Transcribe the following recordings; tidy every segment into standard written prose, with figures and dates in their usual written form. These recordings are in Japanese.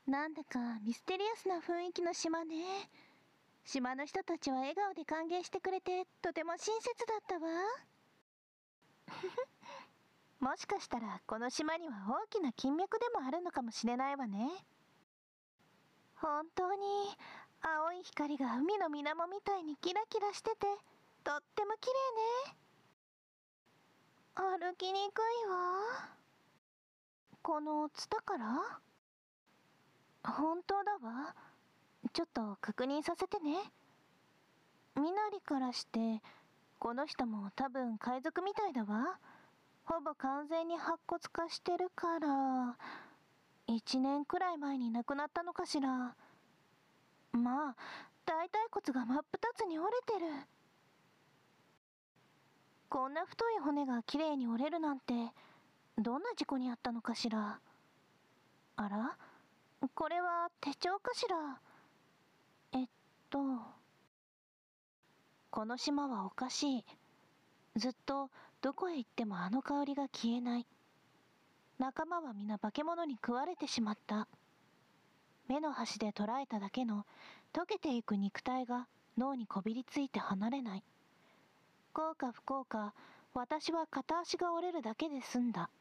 なんだかミステリアスな雰囲気の島ね。島の人たちは笑顔で歓迎してくれてとても親切だったわ。もしかしたらこの島には大きな金脈でもあるのかもしれないわね。本当に青い光が海の水面みたいにキラキラしててとっても綺麗ね。歩きにくいわ。このツタから？本当だわ。ちょっと確認させてね。身なりからしてこの人も多分海賊みたいだわ。ほぼ完全に白骨化してるから1年くらい前に亡くなったのかしら。まあ大腿骨が真っ二つに折れてる。こんな太い骨がきれいに折れるなんてどんな事故にあったのかしら。あら、これは手帳かしら。この島はおかしい。ずっとどこへ行ってもあの香りが消えない。仲間は皆化け物に食われてしまった。目の端で捉えただけの溶けていく肉体が脳にこびりついて離れない。幸か不幸か、私は片足が折れるだけで済んだ。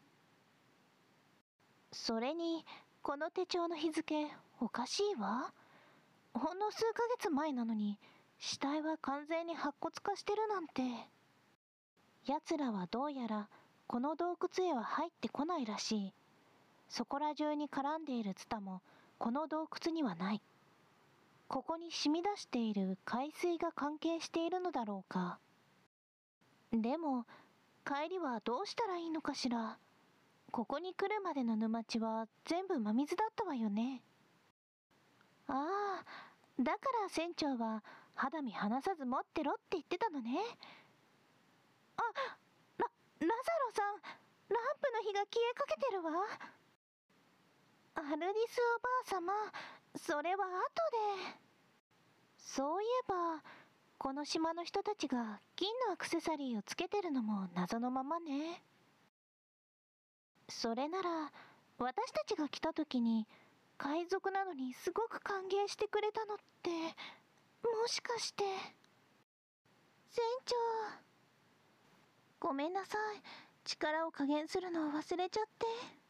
それにこの手帳の日付おかしいわ。ほんの数ヶ月前なのに死体は完全に白骨化してるなんて。奴らはどうやらこの洞窟へは入ってこないらしい。そこら中に絡んでいるツタもこの洞窟にはない。ここに染み出している海水が関係しているのだろうか。でも帰りはどうしたらいいのかしら。ここに来るまでの沼地は全部真水だったわよね。ああ、だから船長は肌身離さず持ってろって言ってたのね。あ、ラザロさん、ランプの火が消えかけてるわ。アルディスおばあ様、それは後で。そういえばこの島の人たちが銀のアクセサリーをつけてるのも謎のままね。それなら私たちが来た時に海賊なのにすごく歓迎してくれたのってもしかして。船長、ごめんなさい。力を加減するのを忘れちゃって。